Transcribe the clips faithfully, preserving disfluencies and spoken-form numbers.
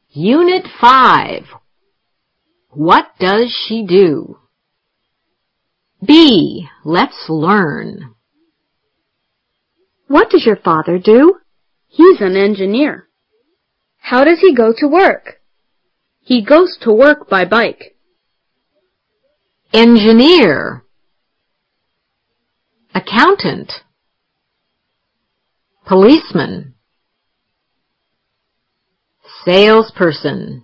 Unit five. What does she do? B. Let's learn. What does your father do? He's an engineer. How does he go to work? He goes to work by bike. Engineer. Accountant. Policeman. Salesperson.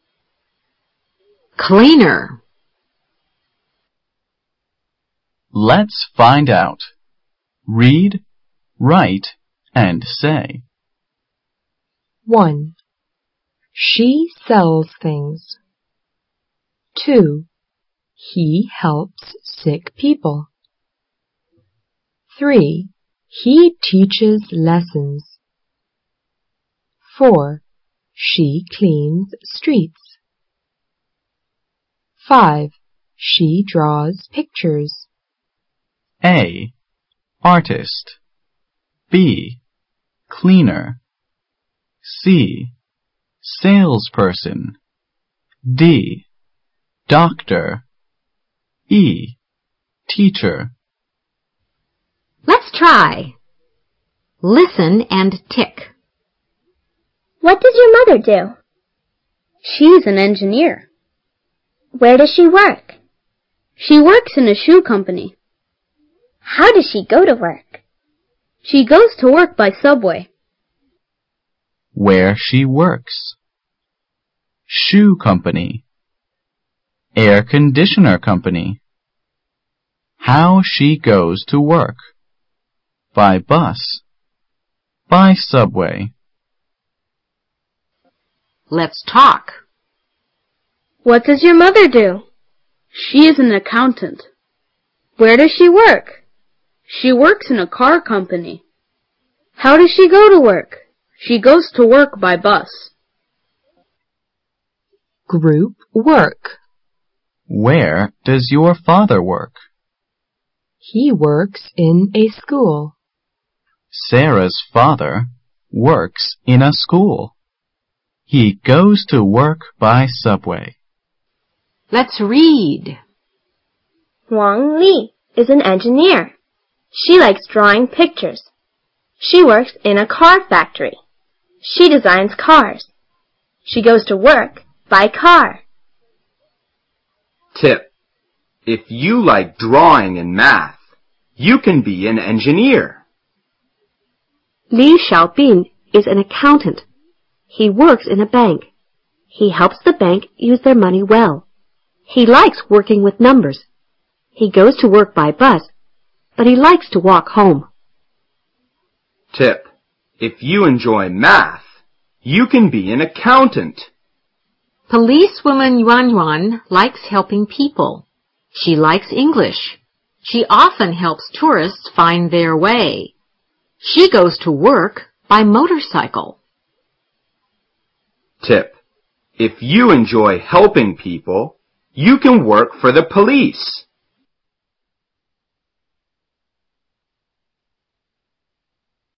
Cleaner. Let's find out. Read, write, and say. one. She sells things. two. He helps sick people. three. He teaches lessons. four. She cleans streets. five. She draws pictures. A. Artist. B. Cleaner. C. Salesperson. D. Doctor. E. Teacher. Let's try. Listen and tick. What does your mother do? She's an engineer. Where does she work? She works in a shoe company. How does she go to work? She goes to work by subway. Where she works. Shoe company. Air conditioner company. How she goes to work. By bus. By subway. Let's talk. What does your mother do? She is an accountant. Where does she work? She works in a car company. How does she go to work? She goes to work by bus. Group work. Where does your father work? He works in a school. Sarah's father works in a school. He goes to work by subway. Let's read. Wang Li is an engineer. She likes drawing pictures. She works in a car factory. She designs cars. She goes to work by car. Tip. If you like drawing and math, you can be an engineer. Li Xiaobin is an accountant. He works in a bank. He helps the bank use their money well. He likes working with numbers. He goes to work by bus, but he likes to walk home. Tip. If you enjoy math, you can be an accountant. Policewoman Yuan Yuan likes helping people. She likes English. She often helps tourists find their way. She goes to work by motorcycle. Tip. If you enjoy helping people, you can work for the police.